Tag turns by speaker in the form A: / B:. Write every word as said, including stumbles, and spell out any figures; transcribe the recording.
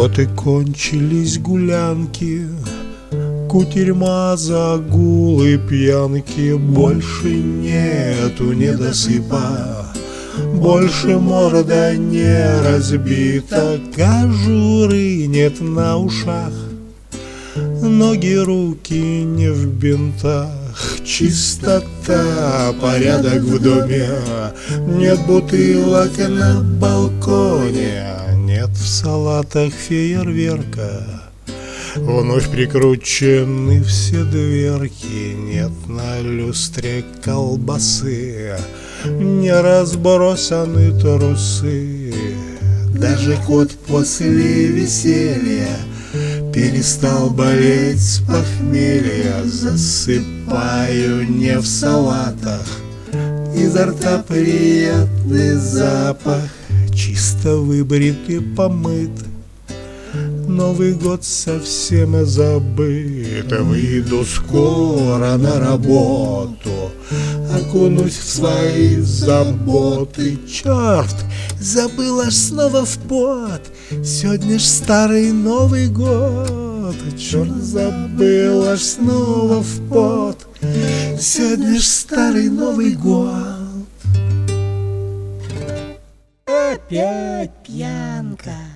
A: Вот и кончились гулянки, кутерьма, загулы, пьянки. Больше нету недосыпа, больше морда не разбита, кожуры нет на ушах, ноги, руки не в бинтах. Чистота, порядок в доме, нет бутылок на балконе, нет в салатах фейерверка, вновь прикручены все дверки, нет на люстре колбасы, не разбросаны трусы. Даже кот после веселья перестал болеть с похмелья. Засыпаю не в салатах, изо рта приятный запах. Чисто выбрит и помыт, Новый год совсем забыт. Выйду скоро на работу, окунусь в свои заботы. Черт, забыл аж снова в пот, сегодня ж старый Новый год. Черт, забыл аж снова в пот, сегодня ж старый Новый год.
B: Опять пьянка.